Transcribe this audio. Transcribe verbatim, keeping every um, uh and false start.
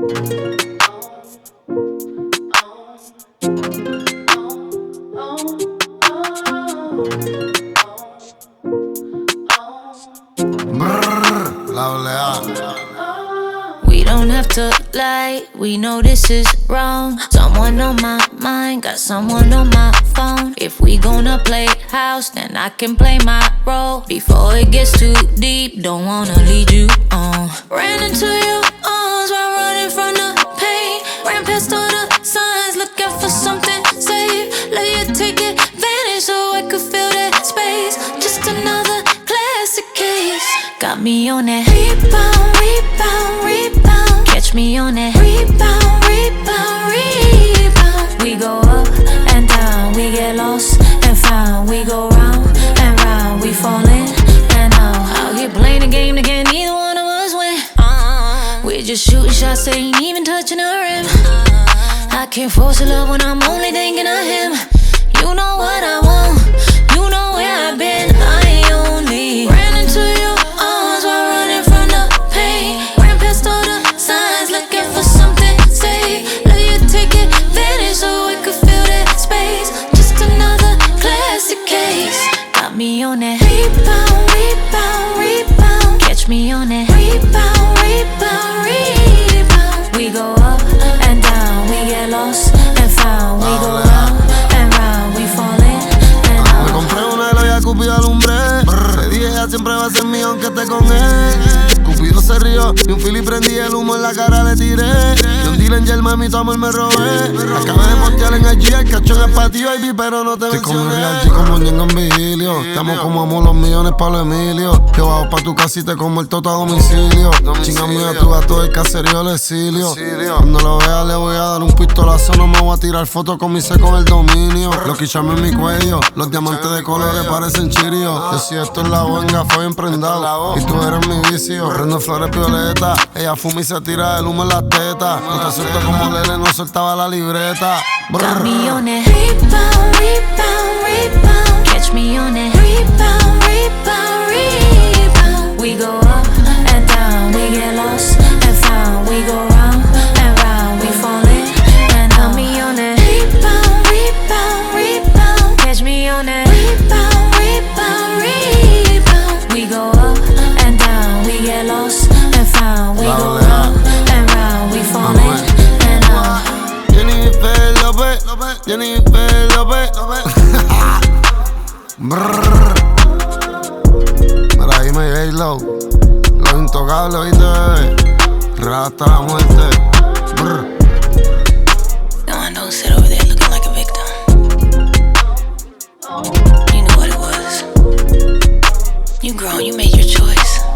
We don't have to lie, we know this is wrong. Someone on my mind, got someone on my phone. If we gonna play house, then I can play my role. Before it gets too deep, don't wanna lead you on. Ran into your arms while running from the pain. Ran past all the signs, looking for something safe. Let you take advantage so I could fill that space. Just another classic case. Got me on that rebound, rebound, rebound. Catch me on that rebound, rebound, rebound. We go up and down, we get lost and found. We go round and round, we fall in and out. Out here playing a game that can't neither one of us win. uh, We're just shooting shots, they ain't even touching the rim. I can't force a love when I'm only thinking of him. You know what I want, you know where I've been. I only ran into your arms while running from the pain. Ran past all the signs, looking for something safe. Let you take advantage so we could fill that space. Just another classic case. Got me on that rebound, rebound, rebound. Catch me on that rebound, rebound, rebound. We go up and down, we get lost and found. We go round and round, we fall in and out. Me compré una y la Cupido alumbré. Le dije ella siempre va a ser mía aunque esté con él. Cupido se rió y un fili prendí, el humo en la cara le tiré. Y un deal en Yerma, mi tu amor me robé. Acabé de postear en I G, el cachón es pa' ti, baby, pero no te mencioné. Estoy como Real G, como Ñengo en vigilio. Estamos como amo los millones pa' los Emilio. Yo bajo pa' tu casa y te como el toto a domicilio. Chinga mía, tu gato del caserío, el exilio. Cuando lo vea le voy a dar un pistolazo. No me voy a tirar fotos con mi seco en el dominio. Los quichame en mi cuello, los diamantes de colores parecen chirios. Yo si esto es la buenga, fue bien prendado. Y tú eres mi vicio. Prendo flores violetas. Ella fuma y se tira el humo en las tetas. No te suelto como Lele, no soltaba la libreta. Got me on that rebound, rebound, rebound. Catch me on that rebound, rebound, rebound. We go up and down, we get lost and found. We go round and round, we fall in and out. Got me on that rebound, rebound, rebound. Catch me on that rebound, rebound, rebound. We go up and down, we get lost and found. We go round and round, we fall in and out. Jennifer López, Jennifer López. Brrr. Mira, dime J-Lo, los intocables, oíste, bebé. Real hasta la muerte. Brrr. No, I don't sit over there looking like a victim. You knew what it was. You grown, you made your choice.